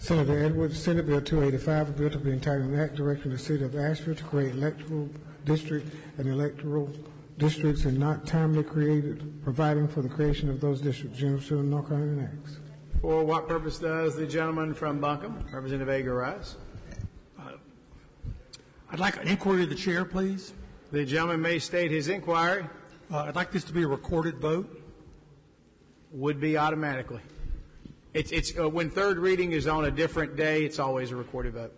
Senator Edwards, Senate Bill 285, a bill to be entitled an act directing the city of Asheville to create electoral district and electoral districts and not timely created, providing for the creation of those districts. General North Carolina acts. For what purpose does the gentleman from Buncombe, Representative Agar, rise? I'd like an inquiry of the chair, please. The gentleman may state his inquiry. I'd like this to be a recorded vote. Would be automatically. It's when third reading is on a different day, it's always a recorded vote.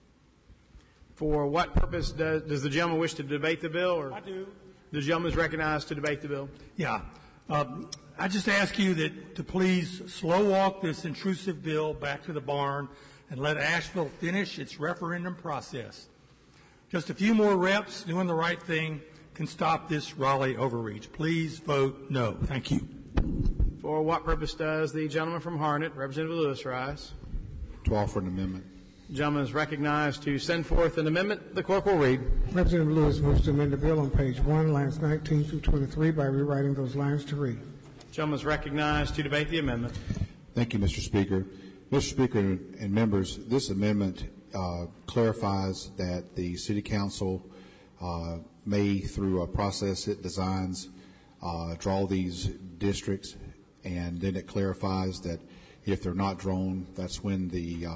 For what purpose does the gentleman wish to debate the bill? Or I do. The gentleman is recognized to debate the bill. Yeah. I just ask you to please slow walk this intrusive bill back to the barn and let Asheville finish its referendum process. Just a few more reps doing the right thing can stop this Raleigh overreach. Please vote no. Thank you. For what purpose does the gentleman from Harnett, Representative Lewis, rise? To offer an amendment. The gentleman is recognized to send forth an amendment. The clerk will read. Representative Lewis moves to amend the bill on page 1, lines 19 through 23 by rewriting those lines to read. The gentleman is recognized to debate the amendment. Thank you, Mr. Speaker. Mr. Speaker and members, this amendment clarifies that the City Council may, through a process it designs, draw these districts, and then it clarifies that if they're not drawn, that's when the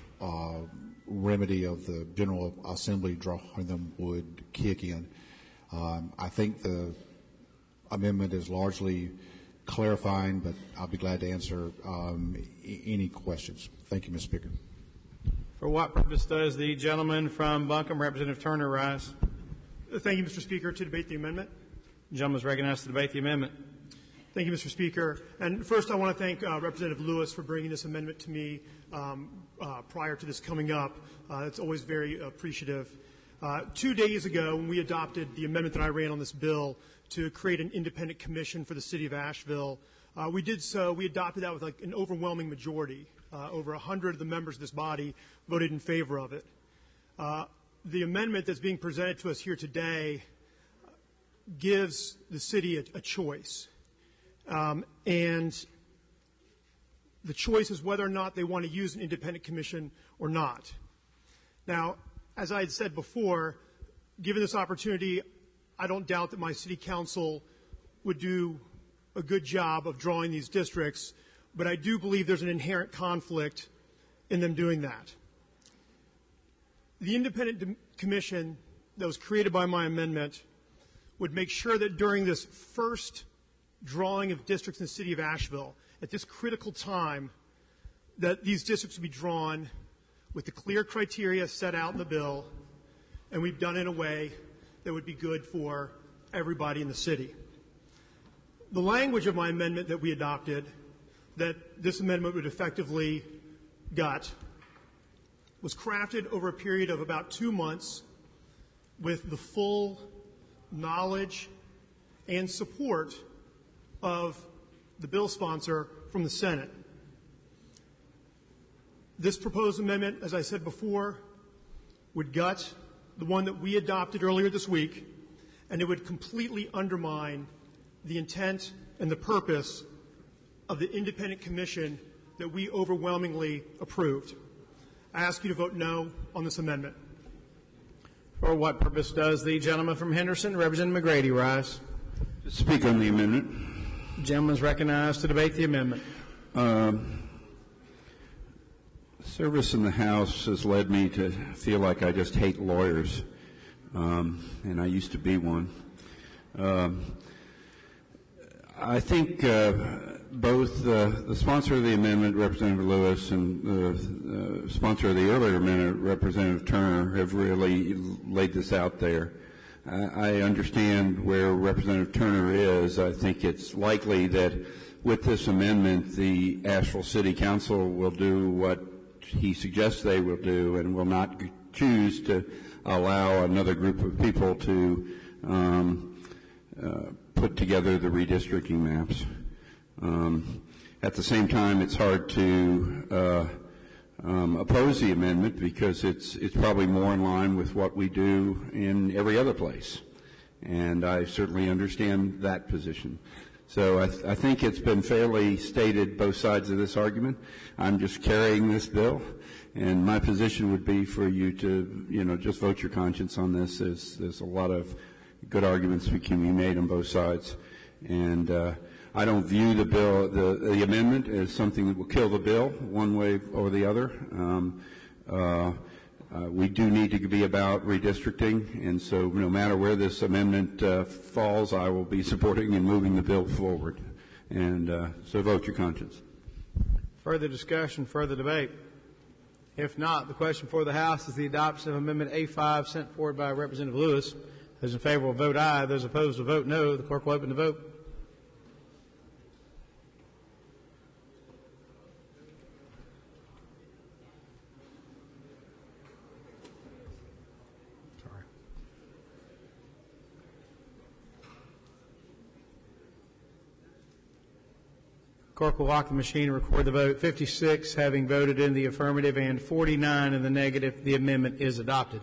remedy of the General Assembly drawing them would kick in. I think the amendment is largely clarifying, but I'll be glad to answer any questions. Thank you, Mr. Speaker. For what purpose does the gentleman from Buncombe, Representative Turner, rise? Thank you, Mr. Speaker. To debate the amendment. The gentleman is recognized to debate the amendment. Thank you, Mr. Speaker. And first, I want to thank Representative Lewis for bringing this amendment to me prior to this coming up. It's always very appreciative. 2 days ago, when we adopted the amendment that I ran on this bill to create an independent commission for the city of Asheville, we adopted that with like an overwhelming majority. Over 100 of the members of this body voted in favor of it. The amendment that's being presented to us here today gives the city a choice. And the choice is whether or not they want to use an independent commission or not. Now, as I had said before, given this opportunity, I don't doubt that my city council would do a good job of drawing these districts, but I do believe there's an inherent conflict in them doing that. The independent commission that was created by my amendment would make sure that during this first drawing of districts in the city of Asheville, at this critical time, that these districts would be drawn with the clear criteria set out in the bill, and we've done it in a way that would be good for everybody in the city. The language of my amendment that we adopted, that this amendment would effectively gut, was crafted over a period of about 2 months with the full knowledge and support of the bill sponsor from the Senate. This proposed amendment, as I said before, would gut the one that we adopted earlier this week, and it would completely undermine the intent and the purpose of the independent commission that we overwhelmingly approved. I ask you to vote no on this amendment. For what purpose does the gentleman from Henderson, Representative McGrady, rise? To speak on the amendment. The gentleman is recognized to debate the amendment. Service in the House has led me to feel like I just hate lawyers, and I used to be one. I think both the sponsor of the amendment, Representative Lewis, and the sponsor of the earlier amendment, Representative Turner, have really laid this out there. I understand where Representative Turner is. I think it's likely that with this amendment, the Asheville City Council will do what he suggests they will do and will not choose to allow another group of people to put together the redistricting maps. At the same time, it's hard to oppose the amendment because it's probably more in line with what we do in every other place. And I certainly understand that position. So I think it's been fairly stated both sides of this argument. I'm just carrying this bill, and my position would be for you to, just vote your conscience on this. There's a lot of good arguments that can be made on both sides, and I don't view the bill, the amendment, as something that will kill the bill one way or the other. We do need to be about redistricting, and so no matter where this amendment falls, I will be supporting and moving the bill forward. And so vote your conscience. Further discussion, further debate? If not, the question for the House is the adoption of Amendment A5 sent forward by Representative Lewis. Those in favor will vote aye. Those opposed will vote no. The clerk will open the vote. Clerk will lock the machine and record the vote. 56 having voted in the affirmative and 49 in the negative. The amendment is adopted.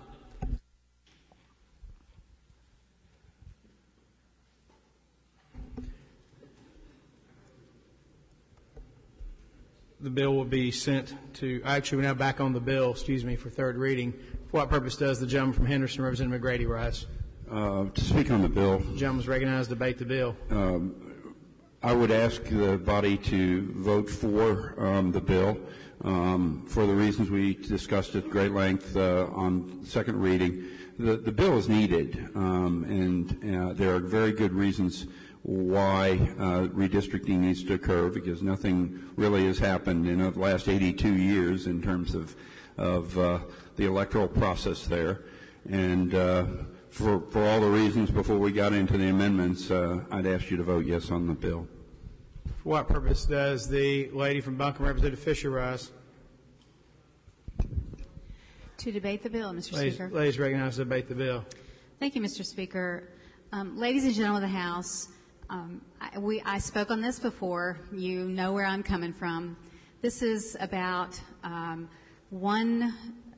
The bill will be sent to, actually we're now back on the bill, for third reading. For what purpose does the gentleman from Henderson, Representative McGrady, rise? To speak on the bill. The gentleman is recognized to debate the bill. I would ask the body to vote for the bill for the reasons we discussed at great length on second reading. The bill is needed, and there are very good reasons why redistricting needs to occur, because nothing really has happened in the last 82 years in terms of the electoral process there. And for all the reasons before we got into the amendments, I'd ask you to vote yes on the bill. For what purpose does the lady from Buncombe, Representative Fisher, rise? To debate the bill, Mr. Speaker. Ladies recognized to debate the bill. Thank you, Mr. Speaker. Ladies and gentlemen of the House, I spoke on this before. You know where I'm coming from. This is about one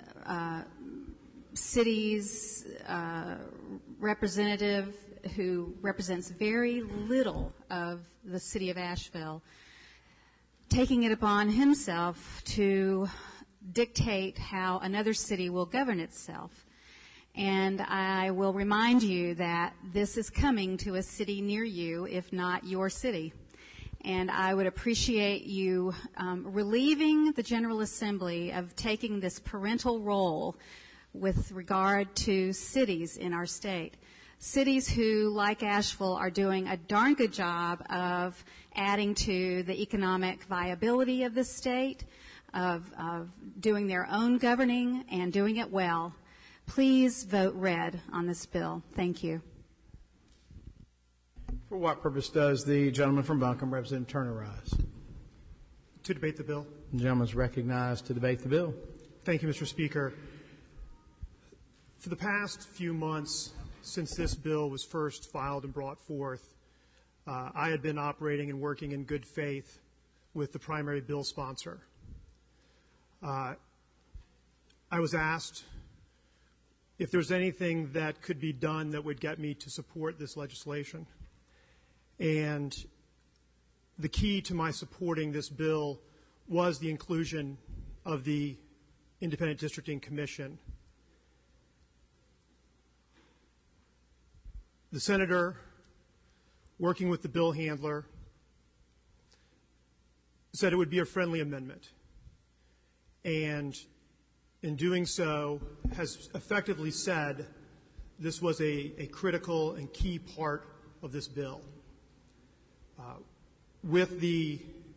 city's representative who represents very little of the city of Asheville, taking it upon himself to dictate how another city will govern itself. And I will remind you that this is coming to a city near you, if not your city. And I would appreciate you relieving the General Assembly of taking this parental role with regard to cities in our state. Cities who, like Asheville, are doing a darn good job of adding to the economic viability of the state, of doing their own governing and doing it well. Please vote red on this bill. Thank you. For what purpose does the gentleman from Buncombe, Representative Turner, rise? To debate the bill. The gentleman is recognized to debate the bill. Thank you, Mr. Speaker. For the past few months, since this bill was first filed and brought forth, I had been operating and working in good faith with the primary bill sponsor. I was asked if there's anything that could be done that would get me to support this legislation. And the key to my supporting this bill was the inclusion of the Independent Districting Commission. The senator, working with the bill handler, said it would be a friendly amendment, and in doing so has effectively said this was a critical and key part of this bill. With the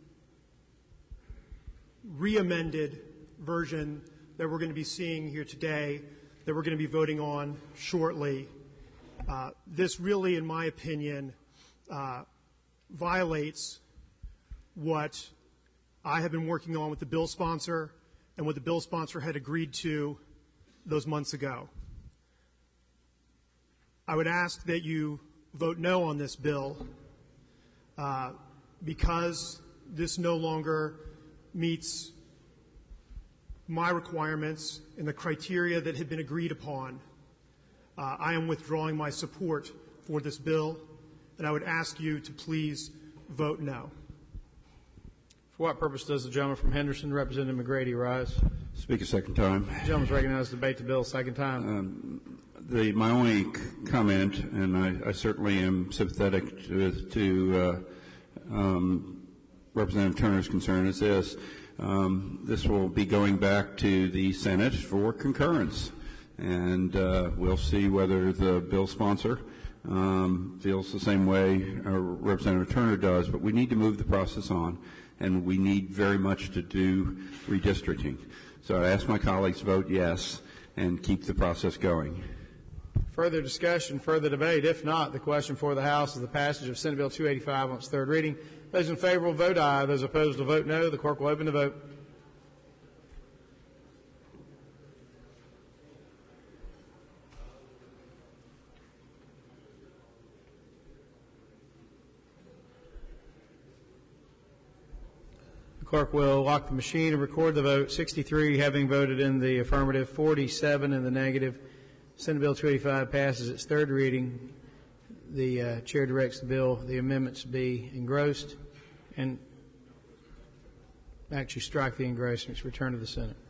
re-amended version that we're going to be seeing here today, that we're going to be voting on shortly, this really, in my opinion, violates what I have been working on with the bill sponsor and what the bill sponsor had agreed to those months ago. I would ask that you vote no on this bill because this no longer meets my requirements and the criteria that had been agreed upon. I am withdrawing my support for this bill, and I would ask you to please vote no. For what purpose does the gentleman from Henderson, Representative McGrady, rise? Speak a second time. The gentleman is recognized to debate the bill a second time. My only comment, and I certainly am sympathetic to Representative Turner's concern, is this. This will be going back to the Senate for concurrence, and we'll see whether the bill sponsor feels the same way Representative Turner does, but we need to move the process on, and we need very much to do redistricting. So I ask my colleagues to vote yes and keep the process going. Further discussion, further debate? If not, the question for the House is the passage of Senate Bill 285 on its third reading. Those in favor will vote aye. Those opposed will vote no. The clerk will open the vote. The clerk will lock the machine and record the vote. 63 having voted in the affirmative, 47 in the negative. Senate Bill 285 passes its third reading. The chair directs the amendments be engrossed and actually strike the engrossments, return to the Senate.